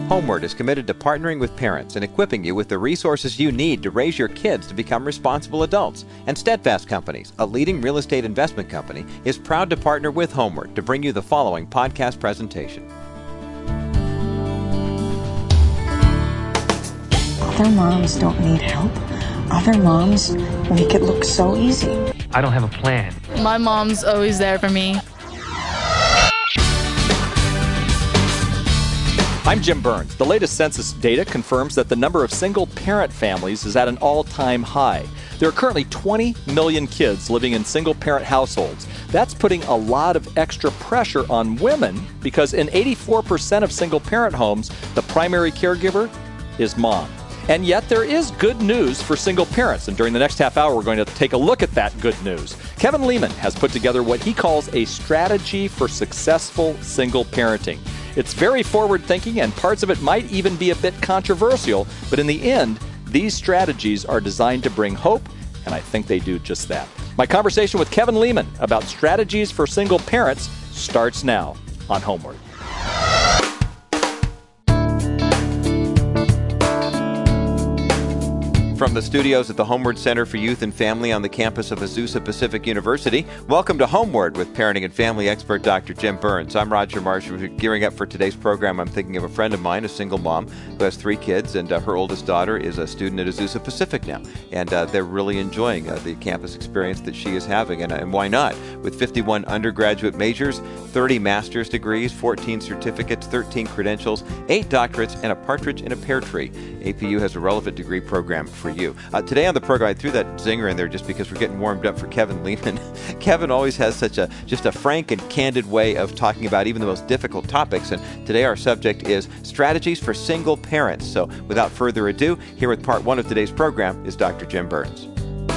Homeward is committed to partnering with parents and equipping you with the resources you need to raise your kids to become responsible adults. And Steadfast Companies, a leading real estate investment company, is proud to partner with Homeward to bring you the following podcast presentation. Other moms don't need help. Other moms make it look so easy. I don't have a plan. My mom's always there for me. I'm Jim Burns. The latest census data confirms that the number of single-parent families is at an all-time high. There are currently 20 million kids living in single-parent households. That's putting a lot of extra pressure on women because in 84% of single-parent homes, the primary caregiver is mom. And yet there is good news for single parents, and during the next half hour, we're going to take a look at that good news. Kevin Lehman has put together what he calls a strategy for successful single parenting. It's very forward-thinking, and parts of it might even be a bit controversial, but in the end, these strategies are designed to bring hope, and I think they do just that. My conversation with Kevin Lehman about strategies for single parents starts now on Homeward. From the studios at the Homeward Center for Youth and Family on the campus of Azusa Pacific University, welcome to Homeward with parenting and family expert Dr. Jim Burns. I'm Roger Marshall. Gearing up for today's program, I'm thinking of a friend of mine, a single mom who has 3 kids, and her oldest daughter is a student at Azusa Pacific now. And they're really enjoying the campus experience that she is having, and why not? With 51 undergraduate majors, 30 master's degrees, 14 certificates, 13 credentials, 8 doctorates, and a partridge in a pear tree. APU has a relevant degree program for you. Today on the program, I threw that zinger in there just because we're getting warmed up for Kevin Lehman. Kevin always has such a frank and candid way of talking about even the most difficult topics, and today our subject is strategies for single parents. So without further ado, here with part 1 of today's program is Dr. Jim Burns.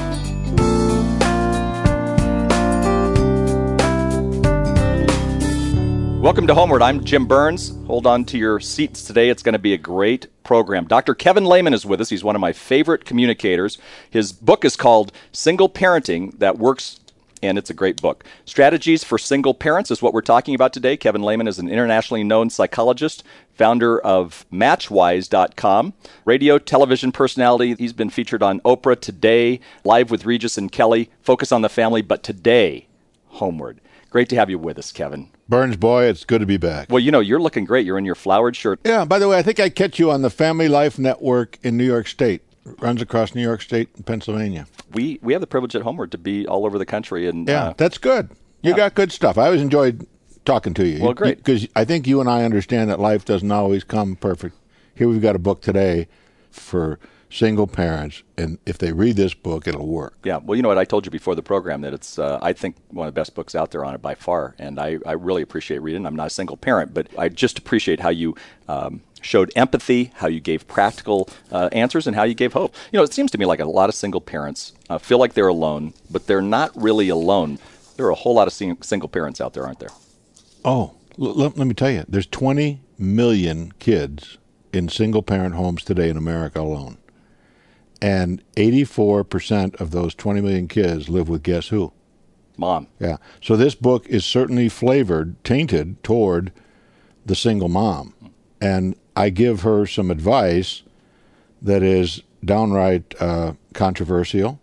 Welcome to Homeward. I'm Jim Burns. Hold on to your seats today. It's going to be a great program. Dr. Kevin Lehman is with us. He's one of my favorite communicators. His book is called Single Parenting That Works, and it's a great book. Strategies for Single Parents is what we're talking about today. Kevin Lehman is an internationally known psychologist, founder of Matchwise.com, radio, television personality. He's been featured on Oprah, Today, Live with Regis and Kelly, Focus on the Family, but today, Homeward. Great to have you with us, Kevin. Burns, boy, it's good to be back. Well, you're looking great. You're in your flowered shirt. Yeah, by the way, I think I catch you on the Family Life Network in New York State. It runs across New York State and Pennsylvania. We have the privilege at Homeward to be all over the country. And yeah, that's good. You got good stuff. I always enjoyed talking to you. Well, great. Because I think you and I understand that life doesn't always come perfect. Here we've got a book today for single parents, and if they read this book, it'll work. Yeah, well, you know what? I told you before the program that it's, I think, one of the best books out there on it by far, and I really appreciate reading. I'm not a single parent, but I just appreciate how you showed empathy, how you gave practical answers, and how you gave hope. It seems to me like a lot of single parents feel like they're alone, but they're not really alone. There are a whole lot of single parents out there, aren't there? Oh, let me tell you, there's 20 million kids in single-parent homes today in America alone. And 84% of those 20 million kids live with guess who? Mom. Yeah. So this book is certainly tainted toward the single mom. And I give her some advice that is downright controversial,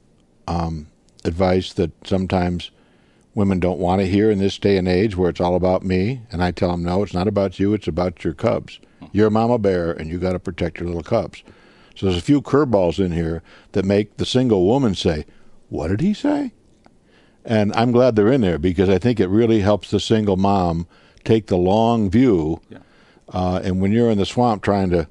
advice that sometimes women don't want to hear in this day and age where it's all about me. And I tell them, no, it's not about you. It's about your cubs. You're a mama bear, and you got to protect your little cubs. So there's a few curveballs in here that make the single woman say, what did he say? And I'm glad they're in there because I think it really helps the single mom take the long view. Yeah. And when you're in the swamp trying to,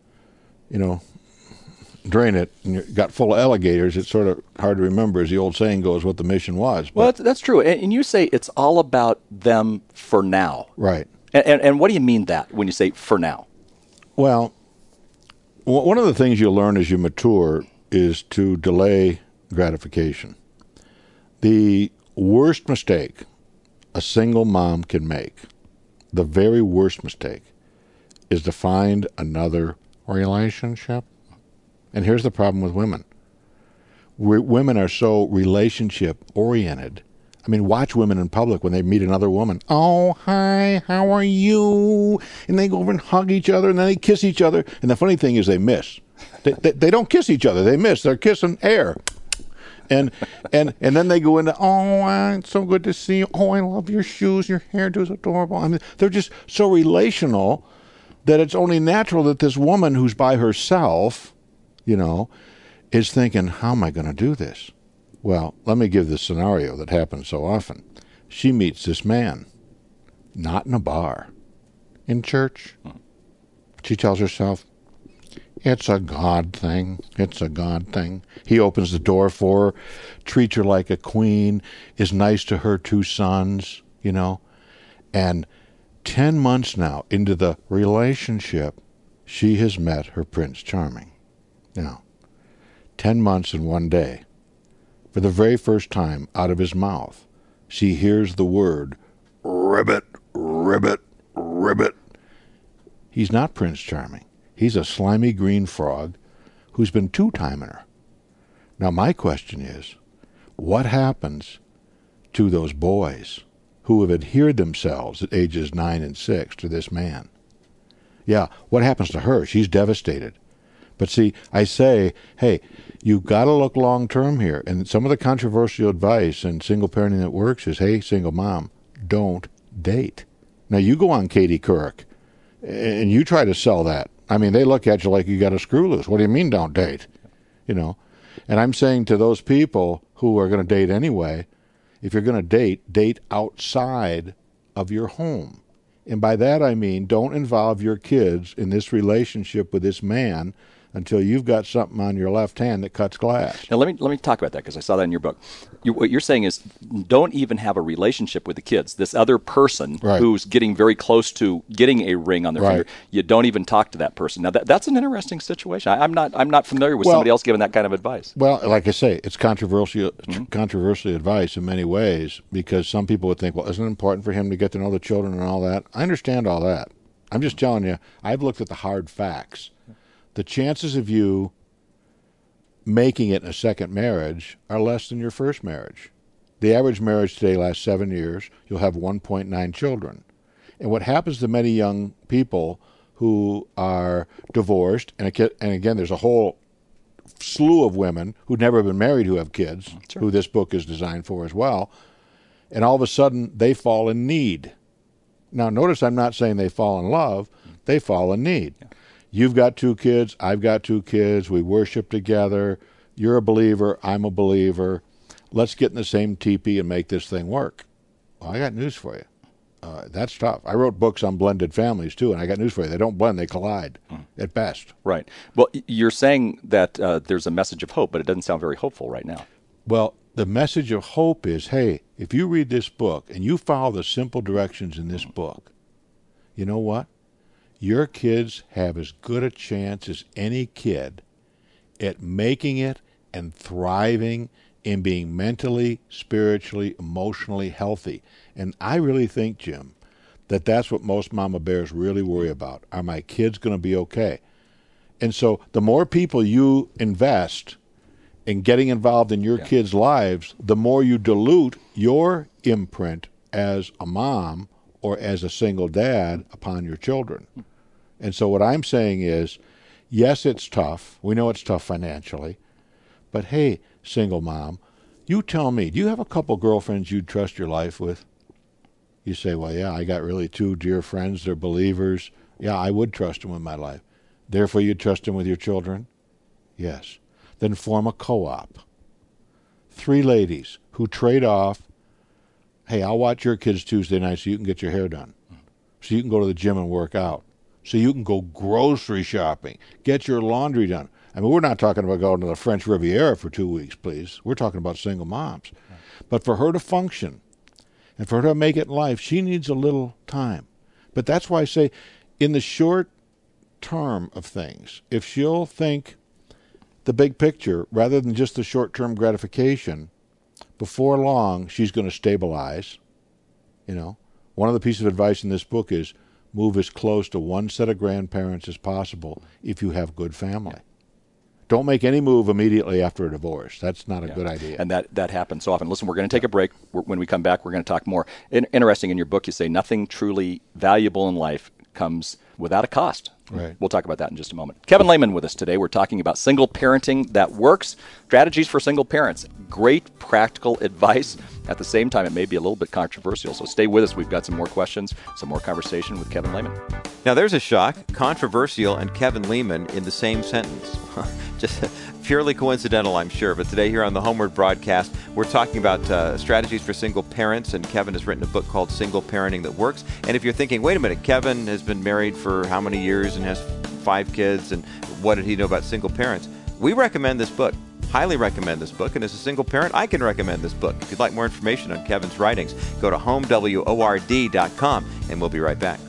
drain it and you got full of alligators, it's sort of hard to remember, as the old saying goes, what the mission was. But, well, that's true. And you say it's all about them for now. Right. And what do you mean that when you say for now? Well, one of the things you'll learn as you mature is to delay gratification. The worst mistake a single mom can make, the very worst mistake, is to find another relationship. And here's the problem with women. Women are so relationship-oriented I mean, watch women in public when they meet another woman. Oh, hi, how are you? And they go over and hug each other, and then they kiss each other. And the funny thing is they miss. They don't kiss each other. They miss. They're kissing air. And then they go into, oh, it's so good to see you. Oh, I love your shoes. Your hairdo is adorable. I mean, they're just so relational that it's only natural that this woman who's by herself, is thinking, how am I going to do this? Well, let me give this scenario that happens so often. She meets this man, not in a bar, in church. She tells herself, it's a God thing. It's a God thing. He opens the door for her, treats her like a queen, is nice to her 2 sons, And 10 months now into the relationship, she has met her Prince Charming. Now, 10 months and 1 day. For the very first time out of his mouth, she hears the word, ribbit, ribbit, ribbit. He's not Prince Charming. He's a slimy green frog who's been 2-timing her. Now, my question is, what happens to those boys who have adhered themselves at ages 9 and 6 to this man? Yeah, what happens to her? She's devastated. But see, I say, hey, you've got to look long-term here. And some of the controversial advice in single parenting that works is, hey, single mom, don't date. Now, you go on Katie Couric, and you try to sell that. I mean, they look at you like you got a screw loose. What do you mean don't date? And I'm saying to those people who are going to date anyway, if you're going to date outside of your home. And by that I mean don't involve your kids in this relationship with this man until you've got something on your left hand that cuts glass. Now, let me talk about that because I saw that in your book. What you're saying is don't even have a relationship with the kids. This other person who's getting very close to getting a ring on their finger, you don't even talk to that person. Now, that's an interesting situation. I'm not familiar with somebody else giving that kind of advice. Well, like I say, it's controversial advice in many ways because some people would think, well, isn't it important for him to get to know the children and all that? I understand all that. I'm just telling you, I've looked at the hard facts. The chances of you making it in a second marriage are less than your first marriage. The average marriage today lasts 7 years. You'll have 1.9 children. And what happens to many young people who are divorced, and again, there's a whole slew of women who've never been married who have kids, who this book is designed for as well, and all of a sudden they fall in need. Now, notice I'm not saying they fall in love. They fall in need. Yeah. You've got 2 kids. I've got 2 kids. We worship together. You're a believer. I'm a believer. Let's get in the same teepee and make this thing work. Well, I got news for you. That's tough. I wrote books on blended families, too, and I got news for you. They don't blend. They collide at best. Right. Well, you're saying that there's a message of hope, but it doesn't sound very hopeful right now. Well, the message of hope is, hey, if you read this book and you follow the simple directions in this book, you know what? Your kids have as good a chance as any kid at making it and thriving and being mentally, spiritually, emotionally healthy. And I really think, Jim, that that's what most mama bears really worry about. Are my kids going to be okay? And so the more people you invest in getting involved in your kids' lives, the more you dilute your imprint as a mom or as a single dad upon your children. And so what I'm saying is, yes, it's tough. We know it's tough financially. But hey, single mom, you tell me, do you have a couple girlfriends you'd trust your life with? You say, well, yeah, I got really 2 dear friends. They're believers. Yeah, I would trust them with my life. Therefore, you'd trust them with your children? Yes. Then form a co-op. 3 ladies who trade off, hey, I'll watch your kids Tuesday night so you can get your hair done, so you can go to the gym and work out, so you can go grocery shopping, get your laundry done. I mean, we're not talking about going to the French Riviera for 2 weeks, please. We're talking about single moms. But for her to function and for her to make it in life, she needs a little time. But that's why I say, in the short term of things, if she'll think the big picture rather than just the short-term gratification, before long, she's going to stabilize. One of the pieces of advice in this book is move as close to one set of grandparents as possible if you have good family. Don't make any move immediately after a divorce. That's not a good idea. And that happens so often. Listen, we're going to take a break. When we come back, we're going to talk more. Interesting, in your book, you say nothing truly valuable in life comes without a cost. Right. We'll talk about that in just a moment. Kevin Lehman with us today. We're talking about single parenting that works, strategies for single parents. Great practical advice. At the same time, it may be a little bit controversial. So stay with us. We've got some more questions, some more conversation with Kevin Lehman. Now, there's a shock. Controversial and Kevin Lehman in the same sentence. Just purely coincidental, I'm sure. But today here on the Homeward broadcast, we're talking about strategies for single parents. And Kevin has written a book called Single Parenting That Works. And if you're thinking, wait a minute, Kevin has been married for how many years and has 5 kids, and what did he know about single parents? We recommend this book. Highly recommend this book. And as a single parent, I can recommend this book. If you'd like more information on Kevin's writings, go to homeword.com, and we'll be right back.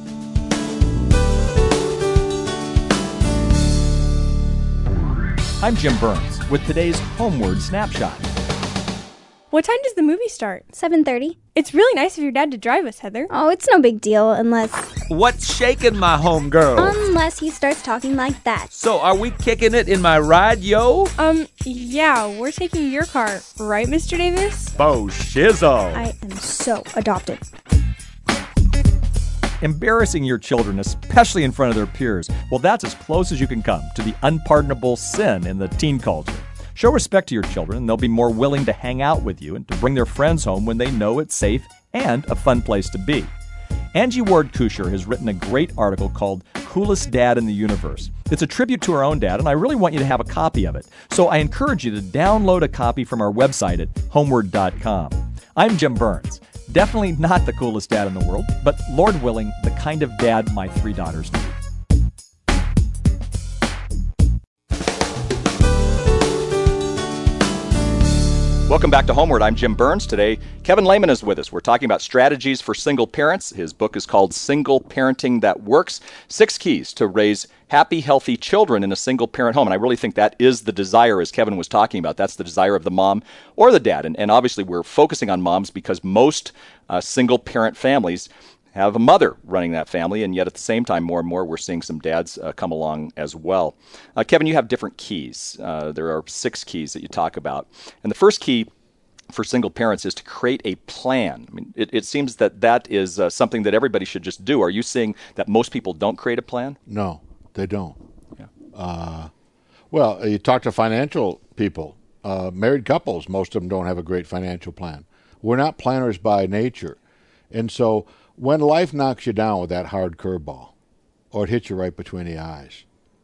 I'm Jim Burns with today's Homeward Snapshot. What time does the movie start? 7:30. It's really nice of your dad to drive us, Heather. Oh, it's no big deal unless What's shaking, my homegirl? he starts talking like that. So are we kicking it in my ride, yo? Yeah, we're taking your car, right, Mr. Davis? Bo shizzle. I am so adopted. Embarrassing your children, especially in front of their peers, well, that's as close as you can come to the unpardonable sin in the teen culture. Show respect to your children, and they'll be more willing to hang out with you and to bring their friends home when they know it's safe and a fun place to be. Angie Ward-Kusher has written a great article called Coolest Dad in the Universe. It's a tribute to her own dad, and I really want you to have a copy of it. So I encourage you to download a copy from our website at homeward.com. I'm Jim Burns. Definitely not the coolest dad in the world, but Lord willing, the kind of dad my 3 daughters need. Welcome back to Homeward. I'm Jim Burns. Today, Kevin Lehman is with us. We're talking about strategies for single parents. His book is called Single Parenting That Works: 6 Keys to Raise Happy, Healthy Children in a Single Parent Home. And I really think that is the desire, as Kevin was talking about. That's the desire of the mom or the dad. And obviously, we're focusing on moms because most single parent families have a mother running that family, and yet at the same time, more and more, we're seeing some dads come along as well. Kevin, you have different keys. There are 6 keys that you talk about. And the first key for single parents is to create a plan. I mean, it seems that is something that everybody should just do. Are you seeing that most people don't create a plan? No, they don't. Yeah. Well, you talk to financial people, married couples, most of them don't have a great financial plan. We're not planners by nature. And so when life knocks you down with that hard curveball, or it hits you right between the eyes,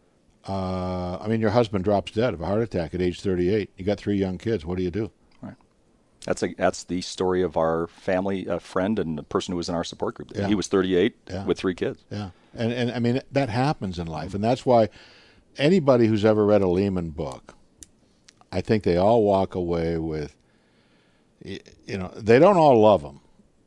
your husband drops dead of a heart attack at age 38. You got 3 young kids. What do you do? Right. That's the story of our family, a friend and the person who was in our support group. Yeah. He was 38 with 3 kids. Yeah. And I mean, that happens in life. And that's why anybody who's ever read a Lehman book, I think they all walk away with, they don't all love them.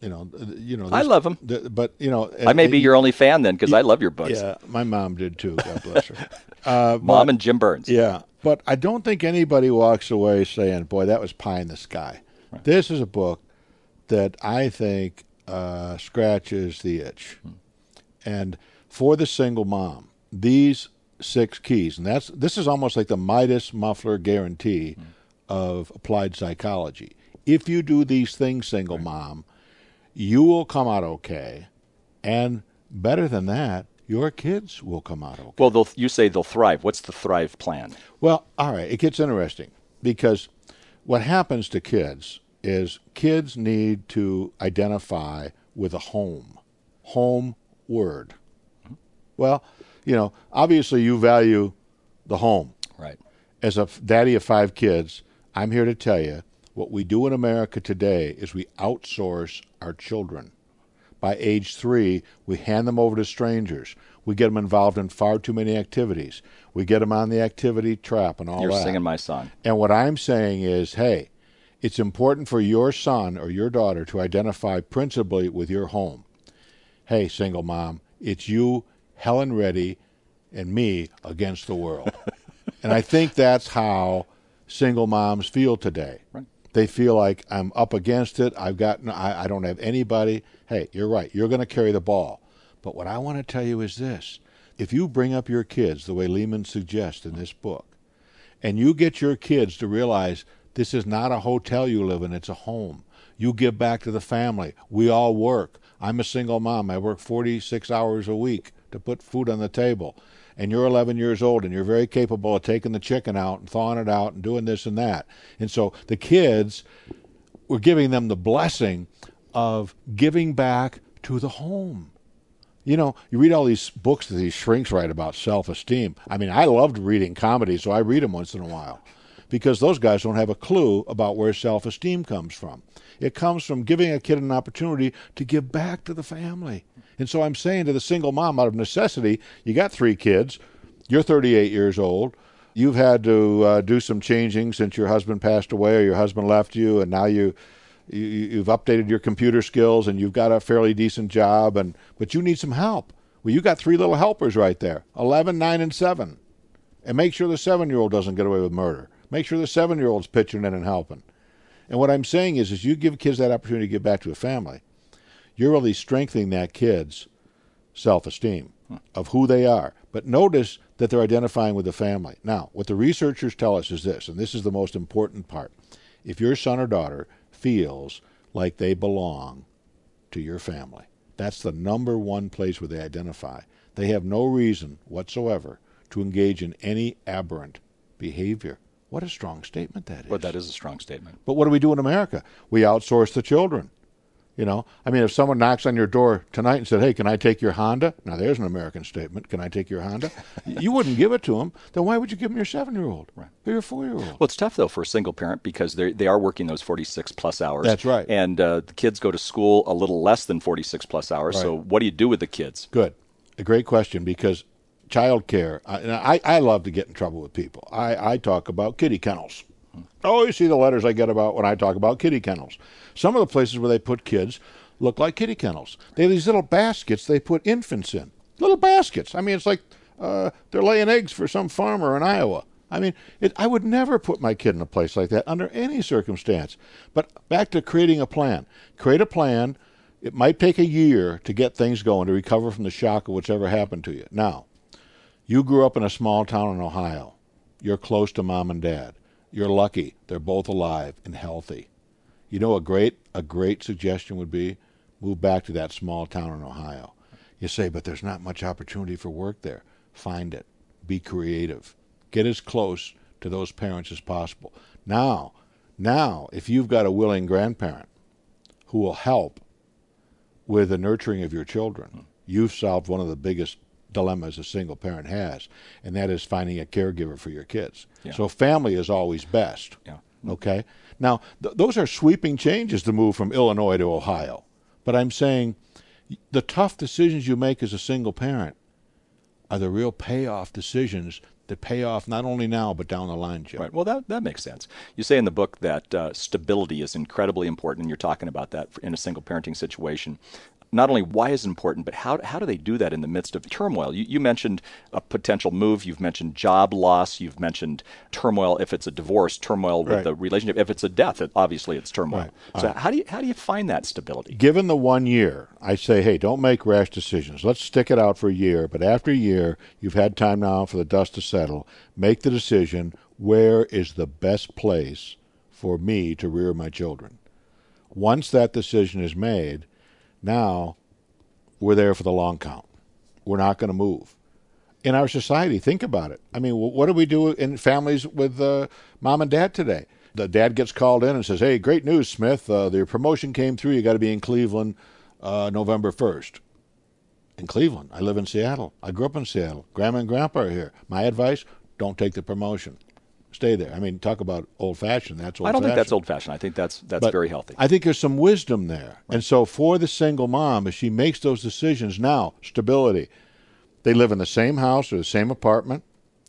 I love them. But, I may be your only fan then, because I love your books. Yeah, my mom did too, God bless her. Mom and Jim Burns. Yeah, but I don't think anybody walks away saying, boy, that was pie in the sky. Right. This is a book that I think scratches the itch. And for the single mom, these 6 keys, and this is almost like the Midas muffler guarantee of applied psychology. If you do these things, single mom, you will come out okay, and better than that, your kids will come out okay. Well, you say they'll thrive. What's the Thrive plan? Well, all right, it gets interesting, because what happens to kids is kids need to identify with a home word. Well, obviously you value the home. Right. As a daddy of 5 kids, I'm here to tell you, what we do in America today is we outsource our children. By age 3, we hand them over to strangers. We get them involved in far too many activities. We get them on the activity trap and all that. You're singing my song. And what I'm saying is, hey, it's important for your son or your daughter to identify principally with your home. Hey, single mom, it's you, Helen Reddy, and me against the world. And I think that's how single moms feel today. Right. They feel like I'm up against it. I don't have anybody. Hey, you're right. You're going to carry the ball. But what I want to tell you is this. If you bring up your kids the way Lehman suggests in this book, and you get your kids to realize this is not a hotel you live in, it's a home. You give back to the family. We all work. I'm a single mom. I work 46 hours a week to put food on the table. And you're 11 years old, and you're very capable of taking the chicken out and thawing it out and doing this and that. And so the kids, we're giving them the blessing of giving back to the home. You know, you read all these books that these shrinks write about self-esteem. I mean, I loved reading comedy, so I read them once in a while, because those guys don't have a clue about where self-esteem comes from. It comes from giving a kid an opportunity to give back to the family. And so I'm saying to the single mom, out of necessity, you got 3 kids, you're 38 years old, you've had to do some changing since your husband passed away or your husband left you, and now you've updated your computer skills and you've got a fairly decent job, but you need some help. Well, you got 3 little helpers right there, 11, 9, and 7. And make sure the 7-year-old doesn't get away with murder. Make sure the 7-year-old's pitching in and helping. And what I'm saying is you give kids that opportunity to give back to a family, you're really strengthening that kid's self-esteem of who they are. But notice that they're identifying with the family. Now, what the researchers tell us is this, and this is the most important part. If your son or daughter feels like they belong to your family, that's the number one place where they identify. They have no reason whatsoever to engage in any aberrant behavior. What a strong statement that is. Well, that is a strong statement. But what do we do in America? We outsource the children. You know, I mean, if someone knocks on your door tonight and said, hey, can I take your Honda? Now, there's an American statement. Can I take your Honda? You wouldn't give it to them. Then why would you give them your 7-year-old right. or your 4-year-old? Well, it's tough, though, for a single parent because they are working those 46-plus hours. That's right. And the kids go to school a little less than 46-plus hours. Right. So what do you do with the kids? Good. A great question, because child care, I love to get in trouble with people. I talk about kitty kennels. Oh, you see the letters I get about when I talk about kitty kennels. Some of the places where they put kids look like kitty kennels. They have these little baskets they put infants in. Little baskets. I mean, it's like they're laying eggs for some farmer in Iowa. I mean, I would never put my kid in a place like that under any circumstance. But back to creating a plan. Create a plan. It might take a year to get things going, to recover from the shock of what's ever happened to you. Now, you grew up in a small town in Ohio. You're close to mom and dad. You're lucky. They're both alive and healthy. You know, a great suggestion would be move back to that small town in Ohio. You say, but there's not much opportunity for work there. Find it. Be creative. Get as close to those parents as possible. Now, if you've got a willing grandparent who will help with the nurturing of your children, you've solved one of the biggest dilemmas a single parent has, and that is finding a caregiver for your kids. Yeah. So family is always best. Yeah. Okay? Now, those are sweeping changes to move from Illinois to Ohio. But I'm saying the tough decisions you make as a single parent are the real payoff decisions that pay off not only now but down the line, Jim. Right. Well, that makes sense. You say in the book that stability is incredibly important, and you're talking about that in a single parenting situation. Not only why is it important, but how do they do that in the midst of turmoil? You mentioned a potential move. You've mentioned job loss. You've mentioned turmoil if it's a divorce, turmoil with the relationship. If it's a death, obviously it's turmoil. Right. So how do you find that stability? Given the 1 year, I say, hey, don't make rash decisions. Let's stick it out for a year. But after a year, you've had time now for the dust to settle. Make the decision, where is the best place for me to rear my children? Once that decision is made, now we're there for the long count. We're not going to move. In our society, think about it. I mean, what do we do in families with mom and dad today? The dad gets called in and says, hey, great news, Smith. The promotion came through. You got to be in Cleveland November 1st. In Cleveland. I live in Seattle. I grew up in Seattle. Grandma and Grandpa are here. My advice, don't take the promotion. Stay there. I mean, talk about old-fashioned. That's old-fashioned. I don't think that's old-fashioned. I think that's very healthy. I think there's some wisdom there. Right. And so for the single mom, as she makes those decisions now, stability. They live in the same house or the same apartment.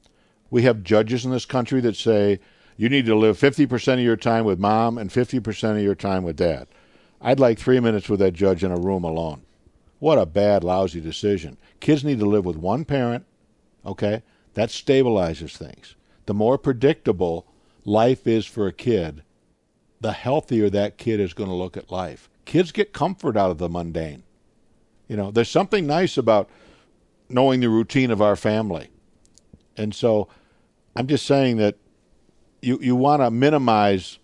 We have judges in this country that say, you need to live 50% of your time with mom and 50% of your time with dad. I'd like 3 minutes with that judge in a room alone. What a bad, lousy decision. Kids need to live with one parent, okay? That stabilizes things. The more predictable life is for a kid, the healthier that kid is going to look at life. Kids get comfort out of the mundane. You know, there's something nice about knowing the routine of our family. And so I'm just saying that you want to minimize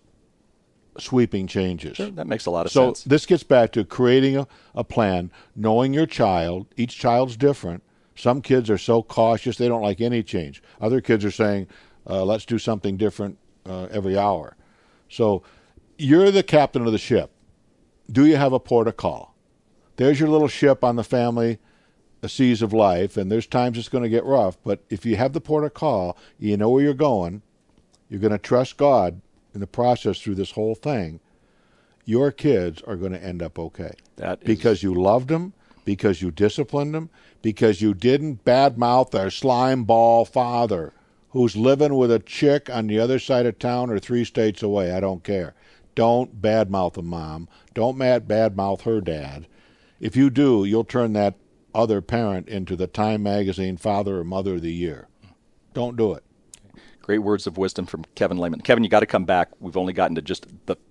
sweeping changes. Sure, that makes a lot of sense. So this gets back to creating a plan, knowing your child. Each child's different. Some kids are so cautious they don't like any change. Other kids are saying, let's do something different every hour. So you're the captain of the ship. Do you have a port of call? There's your little ship on the family seas of life, and there's times it's going to get rough, but if you have the port of call, you know where you're going, you're going to trust God in the process through this whole thing, your kids are going to end up okay. Because you loved them, because you disciplined them, because you didn't badmouth their slime ball father who's living with a chick on the other side of town or 3 states away. I don't care. Don't badmouth a mom. Don't badmouth her dad. If you do, you'll turn that other parent into the Time Magazine Father or Mother of the Year. Don't do it. Great words of wisdom from Kevin Lehman. Kevin, you got to come back. We've only gotten to just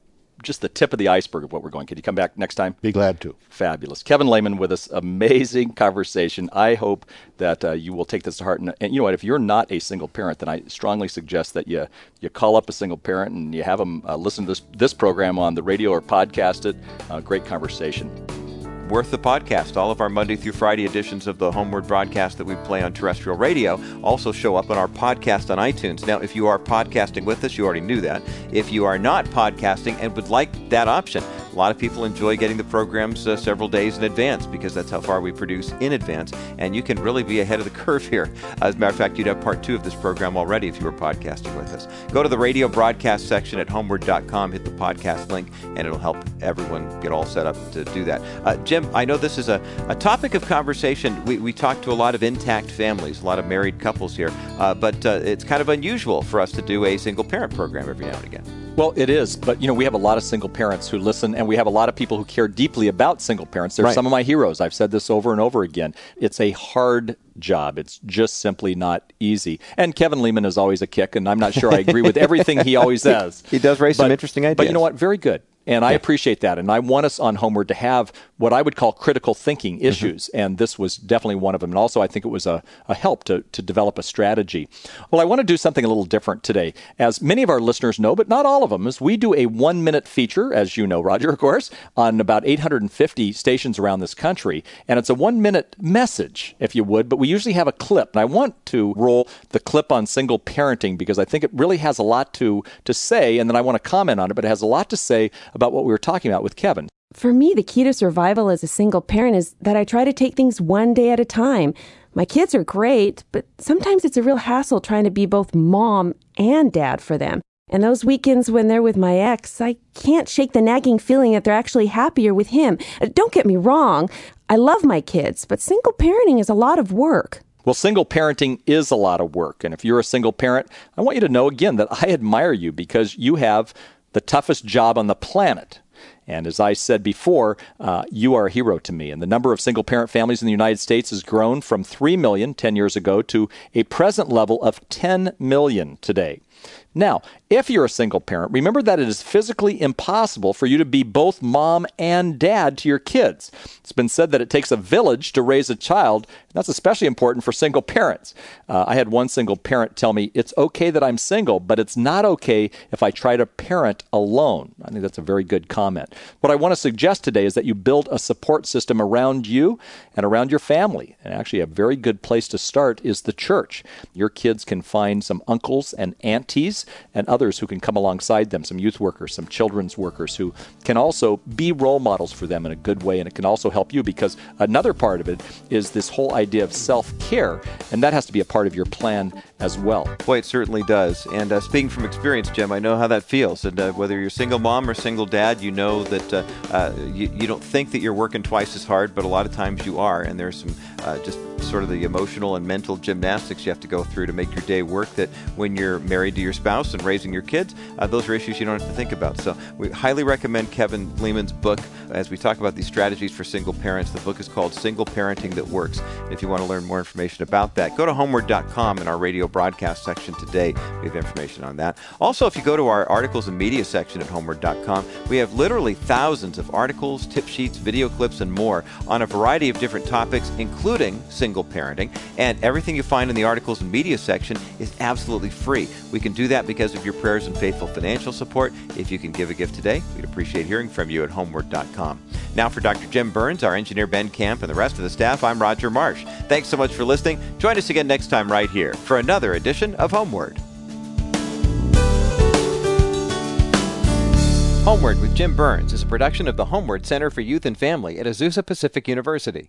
the tip of the iceberg of what we're going. Can you come back next time? Be glad to. Fabulous. Kevin Lehman with us. Amazing conversation. I hope that you will take this to heart. And you know what? If you're not a single parent, then I strongly suggest that you call up a single parent and you have them listen to this program on the radio or podcast it. Great conversation. Worth the podcast. All of our Monday through Friday editions of the Homeward broadcast that we play on terrestrial radio also show up on our podcast on iTunes. Now, if you are podcasting with us, you already knew that. If you are not podcasting and would like that option, a lot of people enjoy getting the programs several days in advance because that's how far we produce in advance, and you can really be ahead of the curve here. As a matter of fact, you'd have part 2 of this program already if you were podcasting with us. Go to the radio broadcast section at homeward.com, hit the podcast link, and it'll help everyone get all set up to do that. Jim, I know this is a topic of conversation. We talk to a lot of intact families, a lot of married couples here, but it's kind of unusual for us to do a single-parent program every now and again. Well, it is, but we have a lot of single parents who listen, and we have a lot of people who care deeply about single parents. They're some of my heroes. I've said this over and over again. It's a hard job. It's just simply not easy. And Kevin Lehman is always a kick, and I'm not sure I agree with everything he always says. He does raise some interesting ideas. But you know what? Very good. And I appreciate that. And I want us on Homeward to have what I would call critical thinking issues. And this was definitely one of them. And also, I think it was a help to develop a strategy. Well, I want to do something a little different today. As many of our listeners know, but not all of them, is we do a 1-minute feature, as you know, Roger, of course, on about 850 stations around this country. And it's a 1-minute message, if you would. But we usually have a clip. And I want to roll the clip on single parenting because I think it really has a lot to say. And then I want to comment on it, but it has a lot to say about what we were talking about with Kevin. For me, the key to survival as a single parent is that I try to take things one day at a time. My kids are great, but sometimes it's a real hassle trying to be both mom and dad for them. And those weekends when they're with my ex, I can't shake the nagging feeling that they're actually happier with him. Don't get me wrong, I love my kids, but single parenting is a lot of work. Well, single parenting is a lot of work. And if you're a single parent, I want you to know again that I admire you because you have the toughest job on the planet. And as I said before, you are a hero to me. And the number of single-parent families in the United States has grown from 3 million 10 years ago to a present level of 10 million today. Now, if you're a single parent, remember that it is physically impossible for you to be both mom and dad to your kids. It's been said that it takes a village to raise a child. That's especially important for single parents. I had one single parent tell me, it's okay that I'm single, but it's not okay if I try to parent alone. I think that's a very good comment. What I want to suggest today is that you build a support system around you and around your family. And actually, a very good place to start is the church. Your kids can find some uncles and aunties and others who can come alongside them, some youth workers, some children's workers who can also be role models for them in a good way. And it can also help you because another part of it is this whole idea of self-care, and that has to be a part of your plan as well. Boy, it certainly does. And speaking from experience, Jim, I know how that feels. And whether you're single mom or single dad, you know that you don't think that you're working twice as hard, but a lot of times you are. And there's some just sort of the emotional and mental gymnastics you have to go through to make your day work that when you're married to your spouse and raising your kids, those are issues you don't have to think about. So we highly recommend Kevin Lehman's book as we talk about these strategies for single parents. The book is called Single Parenting That Works. If you want to learn more information about that, go to homeward.com in our radio broadcast section today. We have information on that. Also, if you go to our articles and media section at homeward.com, we have literally thousands of articles, tip sheets, video clips, and more on a variety of different topics, including single parenting. And everything you find in the articles and media section is absolutely free. We can do that because of your prayers and faithful financial support. If you can give a gift today, we'd appreciate hearing from you at homeward.com. Now for Dr. Jim Burns, our engineer Ben Camp, and the rest of the staff, I'm Roger Marsh. Thanks so much for listening. Join us again next time right here for another edition of Homeward. Homeward with Jim Burns is a production of the Homeward Center for Youth and Family at Azusa Pacific University.